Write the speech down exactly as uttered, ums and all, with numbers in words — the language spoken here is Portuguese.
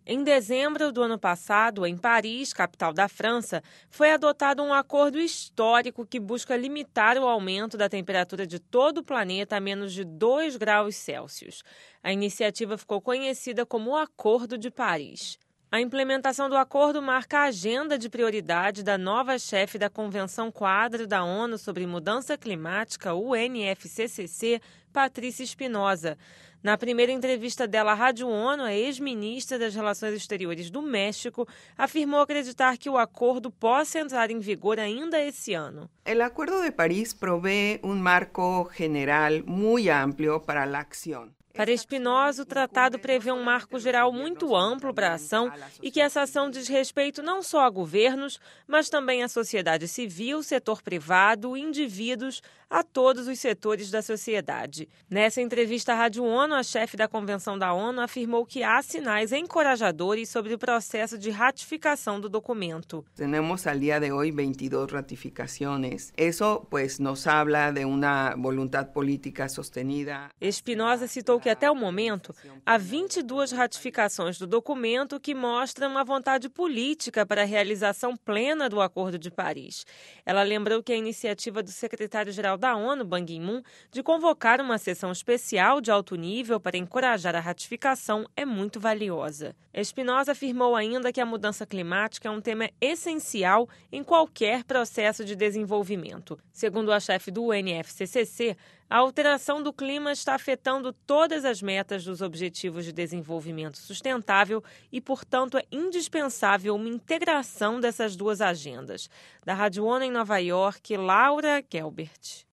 Em dezembro do ano passado, em Paris, capital da França, foi adotado um acordo histórico que busca limitar o aumento da temperatura de todo o planeta a menos de dois graus Celsius. A iniciativa ficou conhecida como o Acordo de Paris. A implementação do acordo marca a agenda de prioridade da nova chefe da Convenção Quadro da ONU sobre Mudança Climática, o U N F C C C, Patrícia Espinosa. Na primeira entrevista dela à Rádio ONU, a ex-ministra das Relações Exteriores do México afirmou acreditar que o acordo possa entrar em vigor ainda esse ano. O Acordo de Paris provê um marco general muito amplo para a ação. Para Espinosa, o tratado prevê um marco geral muito amplo para a ação e que essa ação diz respeito não só a governos, mas também à sociedade civil, setor privado, indivíduos, a todos os setores da sociedade. Nessa entrevista à Rádio ONU, a chefe da Convenção da ONU afirmou que há sinais encorajadores sobre o processo de ratificação do documento. Temos al dia de hoje vinte e duas ratificações. Isso, pues, nos habla de uma vontade política sostenida. Espinosa citou que até o momento há vinte e duas ratificações do documento que mostram uma vontade política para a realização plena do Acordo de Paris. Ela lembrou que a iniciativa do secretário-geral da ONU, Ban Ki-moon, de convocar uma sessão especial de alto nível para encorajar a ratificação é muito valiosa. Espinosa afirmou ainda que a mudança climática é um tema essencial em qualquer processo de desenvolvimento. Segundo a chefe do U N F C C C, a alteração do clima está afetando todas as metas dos Objetivos de Desenvolvimento Sustentável e, portanto, é indispensável uma integração dessas duas agendas. Da Rádio ONU em Nova York, Laura Gelbert.